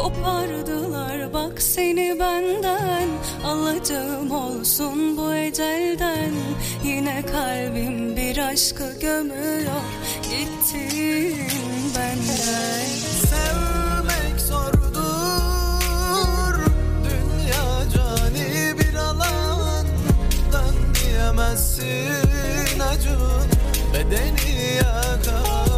Kopardılar bak seni benden, alacağım olsun bu ecelden. Yine kalbim bir aşkı gömüyor, gittin benden. Sevmek zordur, dünya cani bir alan. Dön diyemezsin acın, bedeni yakar.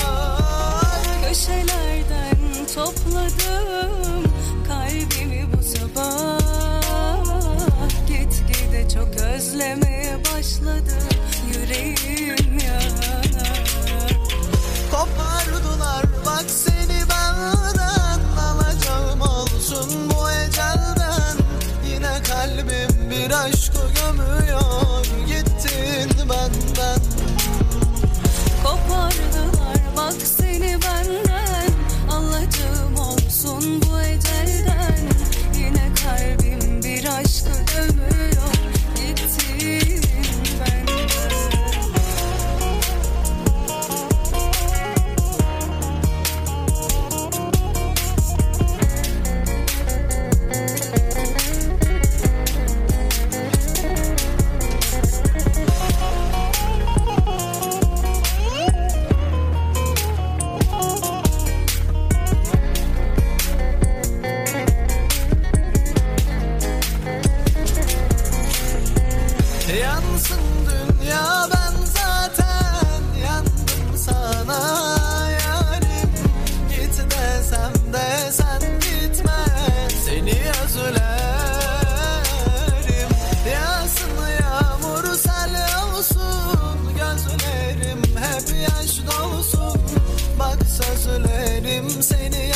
Köşelerden topladım kalbimi bu sabah, gitgide çok özlemeye başladı yüreğim yanar. Kopardılar bak seni benden, alacağım olsun bu ecelden. Yine kalbim bir aşkı gömüyor, gittin benden. Kopardılar bak seni benden, alacağım olsun bu ecelden. Yine kalbim bir aşkı gömüyor, gittin benden. Yansın dünya ben zaten yandım sana yarim. Git desem de sen gitme, seni özlerim. Yağsın yağmur sel olsun, gözlerim hep yaş dolsun. Bak sözlerim seni